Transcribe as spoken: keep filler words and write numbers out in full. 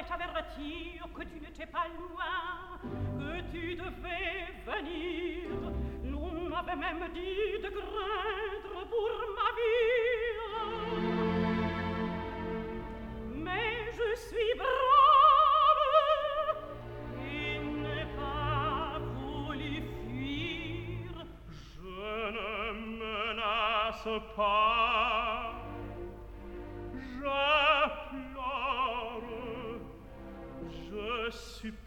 fallait t'avertir que tu n'étais pas loin, que tu devais venir. L'on m'avait même dit de craindre pour ma vie. Mais je suis brave et n'ai pas voulu fuir. Je ne menace pas. Je pleure, je supplie.